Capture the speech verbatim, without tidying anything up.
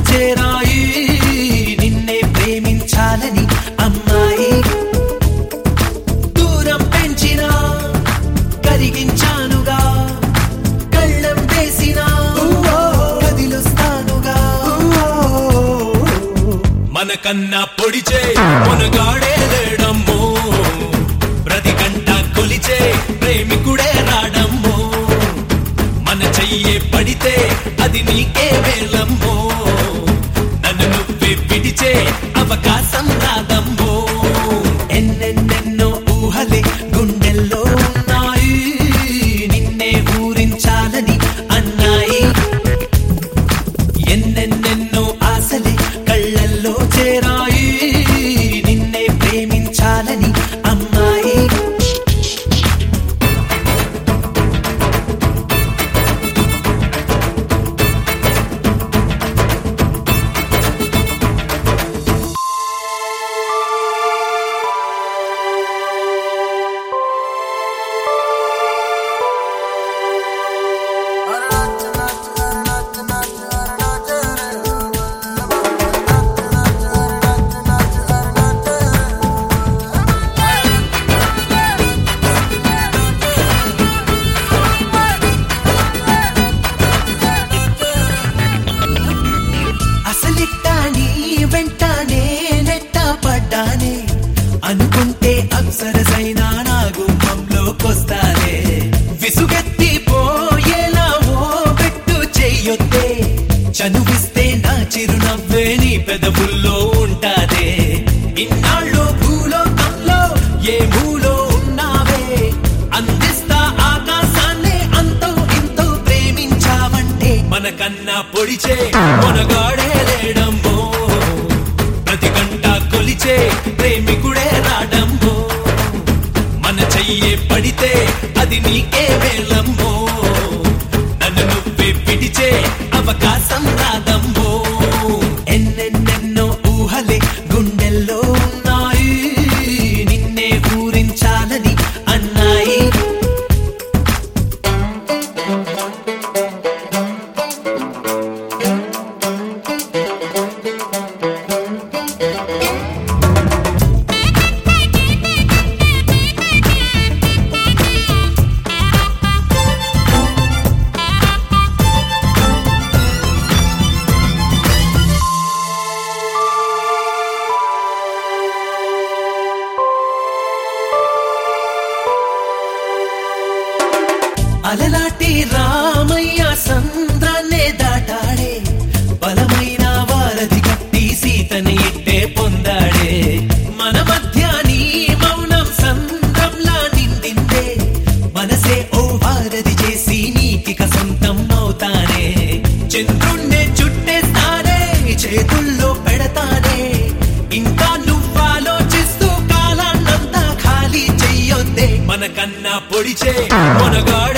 చేరాయి నిన్నే ప్రేమించాలని అమ్మాయి దూరం పెంచినా కరిగించానుగా కళ్ళం వేసినా కదిలుస్తానుగా మనకన్నా పొడిచే మనగాడే లేడమ్మో ప్రతి గంట కొలిచే ప్రేమికుడే రాడమ్మో మన చెయ్యే పడితే అది నీకే వేలమ్మో నన్ను నువ్వే విడిచే అవకాశం రాదమ్మో ఎన్నెన్నెన్నో ఊహలే గుండెల్లో ఉన్నాయి నిన్నే ఊరించాలని అన్నాయి ఎన్నెన్నెన్నో ఆశలే కళ్ళల్లో చేరాయి నిన్నే ప్రేమించాలని అమ్మాయి అనుకుంటే అప్సరసైనా నా గుమ్మంలోకొస్తానే విసుగెత్తి పోయేలా ఓ పెట్టు చెయ్యొద్దే చనువిస్తే నా చిరునవ్వే నీ పెదవుల్లో ఉంటాదే ఇన్నాళ్ళు భూలోకంలో ఏ మూలో ఉన్నావే అందిస్తా ఆకాశాన్ని అంతో ఇంతో ప్రేమించావంటే మనకన్నా పొడిచే మనగాడే లేడమ్మో ప్రతి గంట కొలిచే ప్రేమికుడే రాడమ్మో మన చెయ్యే పడితే అది నీకే వేలమ్మో నన్ను నువ్వే విడిచే అవకాశం రాదమ్మో ఎన్నెన్నెన్నో ఊహలే గుండెల్లో ఉన్నాయి నిన్నే ఊరించాలని అన్నాయి అలలాటి రామయ్య సంద్రాన్నే దాటాడే బలమైన వారధి కట్టి సీతని ఇట్టే పొందాడే మన మధ్య నీ మౌనం సంద్రంలా నిండిందే మనసే ఓ వారధి చేసి నీకిక సొంతం అవుతానే చంద్రుణ్ణే చుట్టేస్తానే చేతుల్లో పెడతానే ఇంకా నువ్వాలోచిస్తూ కాలాన్నంతా ఖాళీ చెయ్యొద్దే మనకన్నా పొడిచే మనగాడే